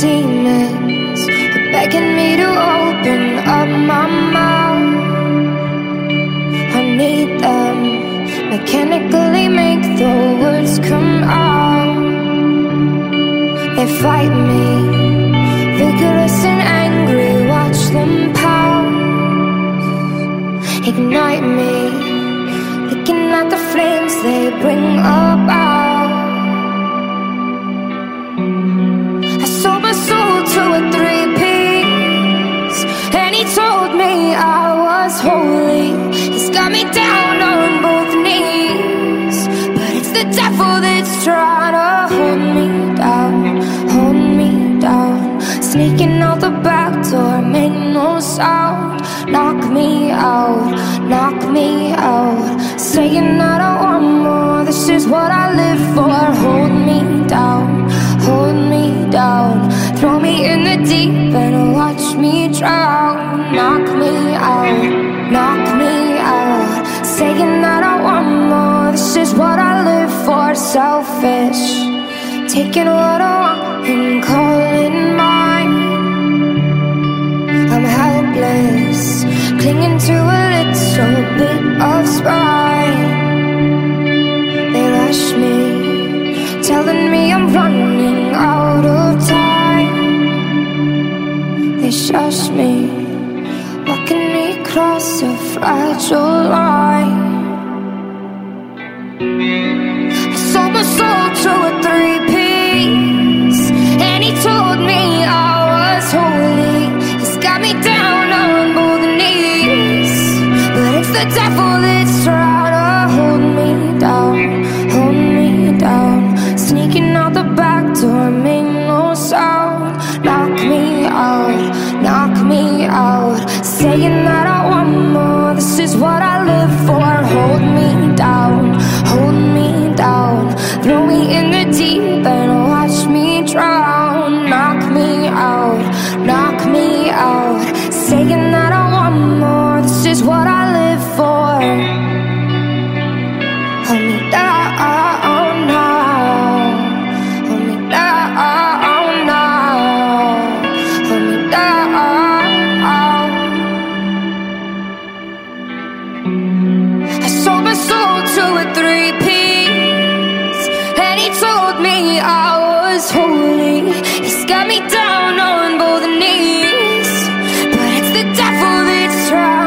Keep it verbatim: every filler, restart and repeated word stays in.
demons are begging me to open up my mouth. I need them, mechanically make the words come out. They fight me, vigorous and angry, watch them pounce. Ignite me, looking at the flames they bring about. I sold my soul to a three-piece, and he told me I was holy. He's got me down on both knees, but it's the devil that's trying to hold me down, hold me down. Sneaking out the back door, make no sound. Knock me out, knock me out. Saying that I want more, this is what I live for. Hold me down, hold me down. Throw me in the deep end and watch me drown. Knock me out, knock me out. Saying that I want more, this is what I live for. Selfish, taking what I want and calling mine. I'm helpless, clinging to a little bit of spine. They rush me, telling me I'm running out of time. They shush me, walking me across a fragile line. I sold my soul to a three-piece, and he told me I was holy. He's got me down on both knees, but it's the devil that's trying to hold me down, hold me down. Sneaking out the back door, make no sound. Knock me out, knock me out. Saying that I want more, this is what I live for. Hold me down, hold me down. Throw me in the deep end, watch me drown. Knock me out, knock me out. Saying that I want more, this is what I live for. Hold me down now, hold me down now, hold me down. I sold my soul to a three-piece, and he told me I was holy. He's got me down on both knees, but it's the devil that's trying